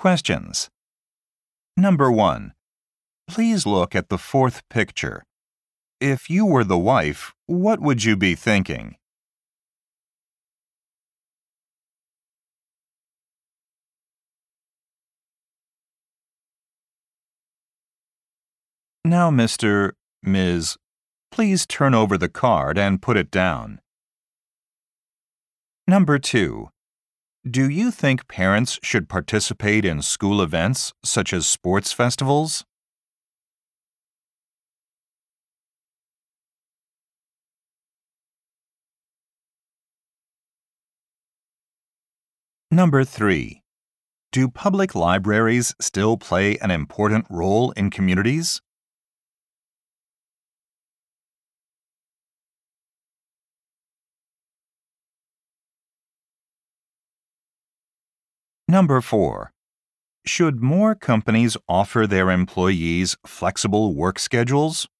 Questions. Number 1. Please look at the fourth picture. If you were the wife, what would you be thinking? Now, Ms., please turn over the card and put it down. Number 2. Do you think parents should participate in school events such as sports festivals? Number 3. Do public libraries still play an important role in communities? Number 4. Should more companies offer their employees flexible work schedules?